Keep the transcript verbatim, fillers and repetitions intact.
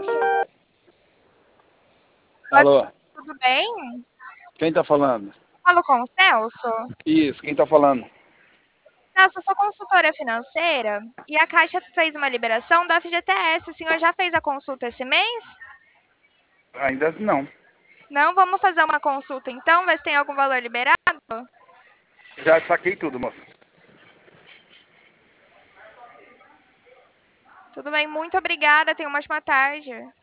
Boa Alô, tarde, tudo bem? quem tá falando? Falo com o Celso. Isso, quem tá falando? Celso, eu sou consultora financeira e a Caixa fez uma liberação do F G T S. O senhor já fez a consulta esse mês? Ainda não. Não, vamos fazer uma consulta então, ver se tem algum valor liberado? Já saquei tudo, moça. Tudo bem, muito obrigada. Tenha uma ótima tarde.